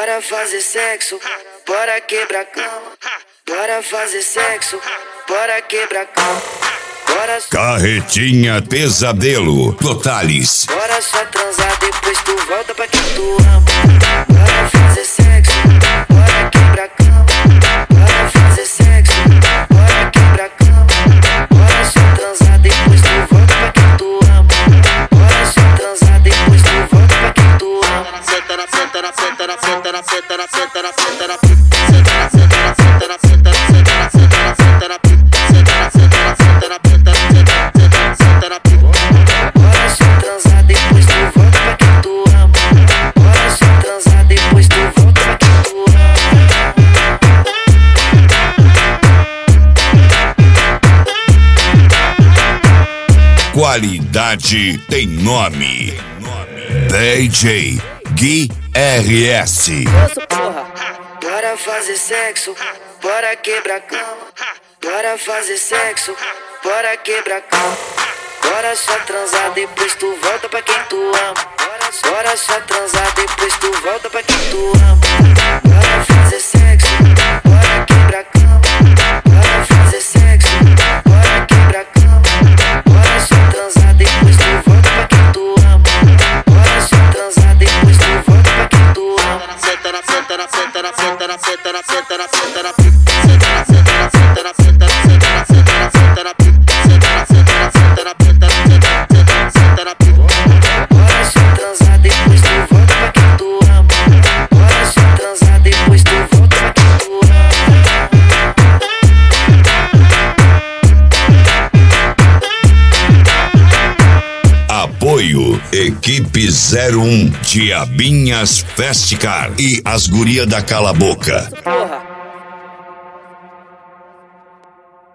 Bora fazer sexo, bora quebrar cama. Bora fazer sexo, bora quebrar cama. Bora Carretinha Pesadelo, Totales. Bora só transar, depois tu volta pra quem tu ama. Bora fazer sexo, bora quebrar cama. Bora fazer sexo, bora quebrar cama. Bora só transar, depois tu volta pra quem tu ama. Bora só transar, depois tu volta pra quem tu ama. Senta na, senta na, senta na, senta na, senta na, senta na, senta na, senta na, senta na, senta na, senta na, senta na, senta na, senta na, senta na, senta na, senta na, senta na, bora só transar, depois tu volta pra quem tu ama. Bora só transar, depois tu volta pra quem tu ama. Qualidade tem nome. DJ Gui RS. Bora fazer sexo, bora quebrar cama. Bora fazer sexo, bora quebrar cama. Bora só transar, depois tu volta pra quem tu ama. Bora só transar, depois tu volta pra quem tu ama. Bora fazer sexo, bora quebrar cama. Bora fazer sexo, bora quebrar cama. Bora só transar, depois tu volta pra quem tu ama. Bora só transar, depois tu volta pra quem tu ama. Senta na, senta na, senta na, senta na, senta na, senta na, senta na, senta na, senta na, senta na, senta na, senta na, senta na, senta na, senta na, senta na, senta na, senta na, bora só transar, depois tu volta pra quem tu ama. Bora só transar, depois tu volta pra quem tu ama. Apoio Equipe 01, Diabinhas Festicar e as Guria da Cala Boca.